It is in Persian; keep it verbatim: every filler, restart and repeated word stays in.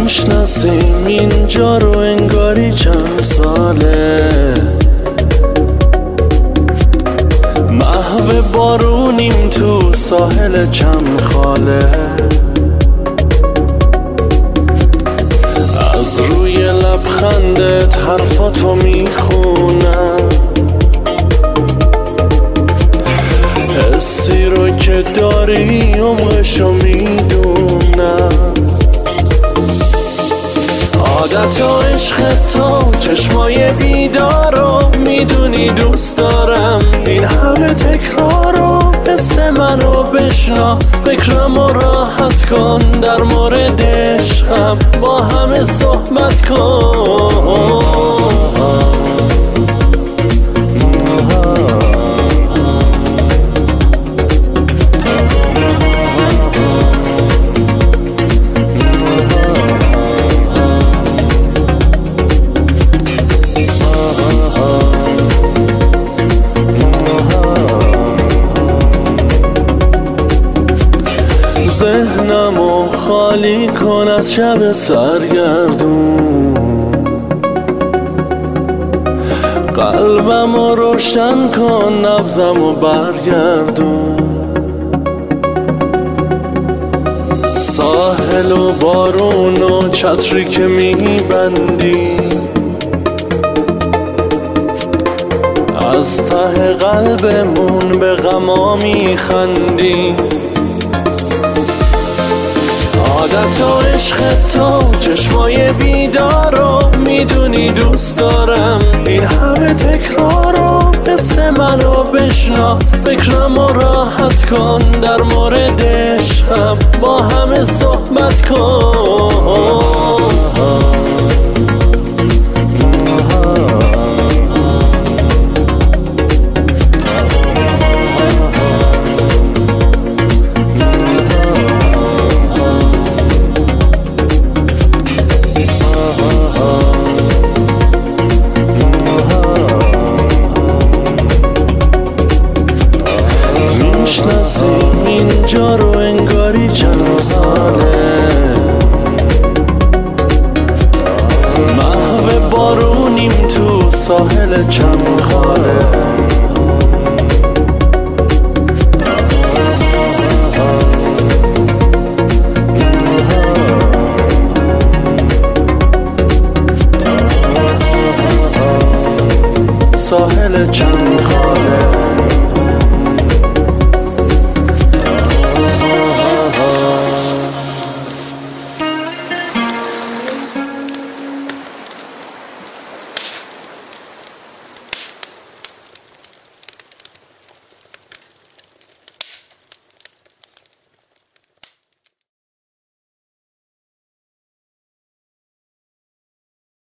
میشناسیم اینجا رو انگاری چند ساله، محو بارونیم تو ساحل چند خاله. از روی لبخندت حرفاتو میخونم، حسی رو که داری عمقشو میدونم. عادت و عشق تو چشمای بیدارو میدونی دوست دارم، این همه تکرارو حس منو بشناس، فکرمو راحت کن در مورد عشقم، با همه صحبت کن. ذهنمو خالی کن از شب سرگردون، قلبمو روشن کن نبضمو برگردون. ساحل و بارون و چتری که میبندی، از ته قلبمون به غما میخندی. عادت و عشق تو چشمای بیدارو میدونی دوست دارم، این همه تکرارو حس منو بشناس، فکرمو راحت کن در مورد عشقم، با همه صحبت کن. میشناسیم اینجا رو انگاری چند ساله، محو بارونیم تو ساحل چند خاله.